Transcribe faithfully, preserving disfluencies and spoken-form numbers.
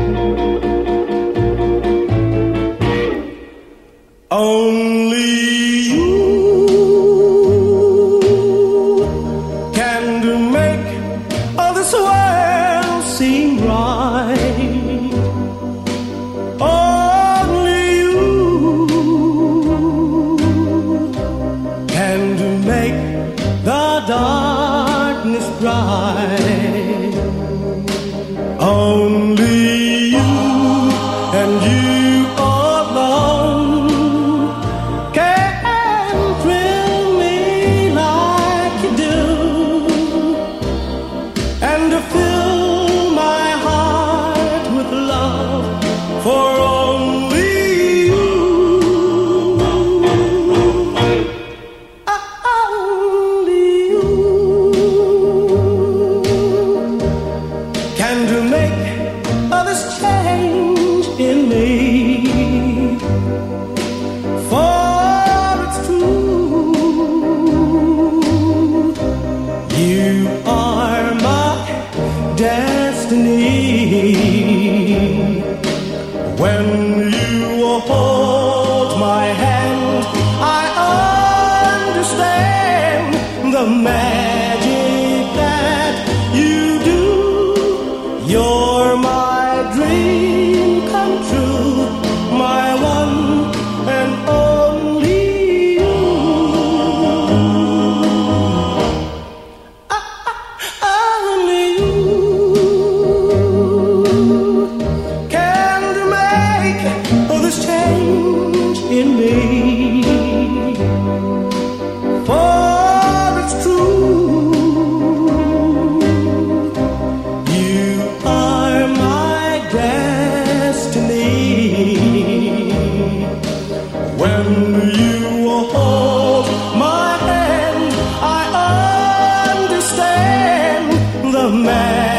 Only you can do make all this world seem right. Only you can do make the darkness bright. Only you and you for only you, only you can do make all this change in me. For it's true, you are my destiny. When you hold my hand, I understand the magic that you do. You're my dream come true, my one and only you. Only you all this change in me. For it's true, you are my destiny. When you hold my hand, I understand the man.